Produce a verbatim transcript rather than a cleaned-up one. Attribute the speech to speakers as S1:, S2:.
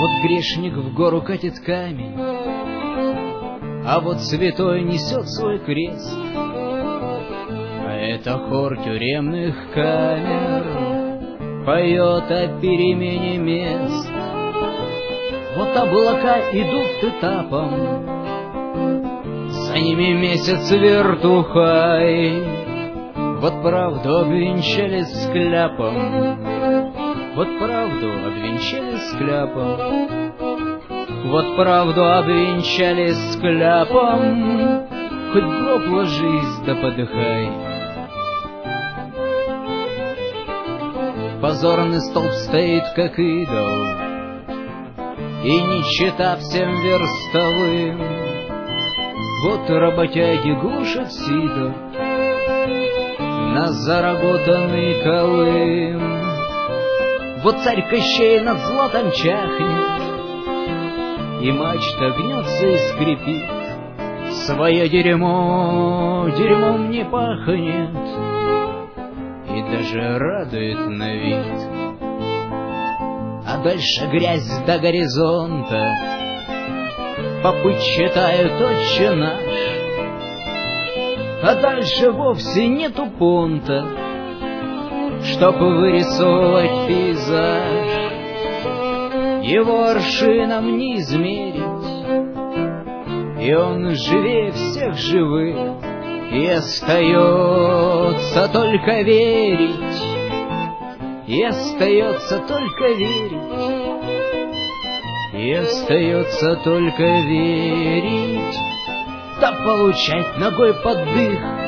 S1: Вот грешник в гору катит камень, а вот святой несет свой крест. А это хор тюремных камер поет о перемене мест. Вот облака идут этапом, за ними месяц вертухай. Вот правду обвенчали с кляпом, вот правду обвенчали с кляпом, вот правду обвенчали с кляпом. Хоть в гроб ложись да подыхай. Позорный столб стоит, как идол, и не чета всем верстовым. Вот работяги глушат сидор на заработанный колым. Вот царь Кощей над златом чахнет, и мачта гнется и скрипит. Свое дерьмо дерьмом не пахнет и даже радует на вид. А дальше грязь до горизонта, попы читают «Отче наш», а дальше вовсе нету понта, чтоб вырисовывать пейзаж. Его аршином не измерить, и он живее всех живых. И остается только верить, и остается только верить, и остается только верить, да получать ногой под дых